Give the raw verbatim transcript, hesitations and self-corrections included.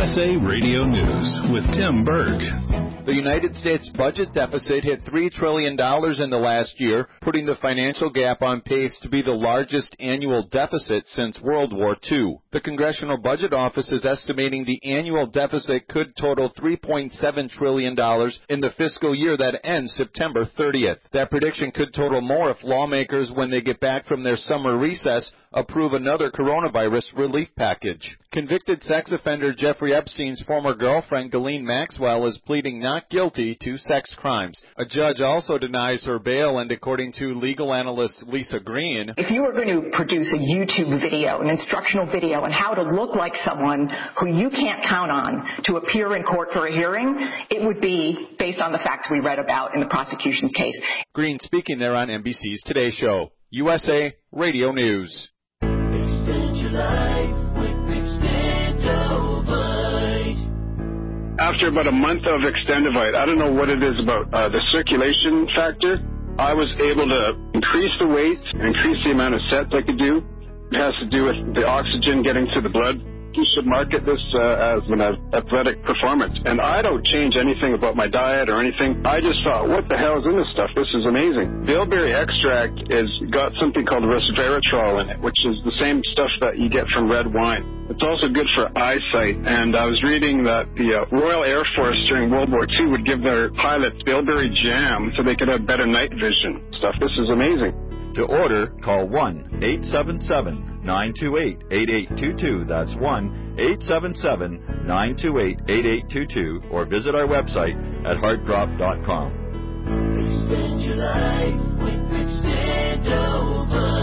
S A Radio News with Tim Berg. The United States budget deficit hit three trillion dollars in the last year, putting the financial gap on pace to be the largest annual deficit since World War Two. The Congressional Budget Office is estimating the annual deficit could total three point seven trillion dollars in the fiscal year that ends September thirtieth. That prediction could total more if lawmakers, when they get back from their summer recess, approve another coronavirus relief package. Convicted sex offender Jeffrey Epstein's former girlfriend, Ghislaine Maxwell, is pleading not guilty to sex crimes. A judge also denies her bail, and according to legal analyst Lisa Green, if you were going to produce a YouTube video, an instructional video on how to look like someone who you can't count on to appear in court for a hearing, it would be based on the facts we read about in the prosecution's case. Green speaking there on N B C's Today Show. U S A Radio News. Extend your life with Extendovite. After about a month of Extendovite, I don't know what it is about uh, the circulation factor. I was able to increase the weight, increase the amount of sets I could do. It has to do with the oxygen getting to the blood. You should market this uh, as an athletic performance. And I don't change anything about my diet or anything. I just thought, what the hell is in this stuff? This is amazing. Bilberry extract is got something called resveratrol in it, which is the same stuff that you get from red wine. It's also good for eyesight. And I was reading that the uh, Royal Air Force during World War Two would give their pilots Bilberry jam so they could have better night vision stuff. This is amazing. To order, call one eight seven seven, nine two eight, eight eight two two. That's one eight seven seven, nine two eight, eight eight two two, or visit our website at heartdrop dot com. Extend your life with Extendovite.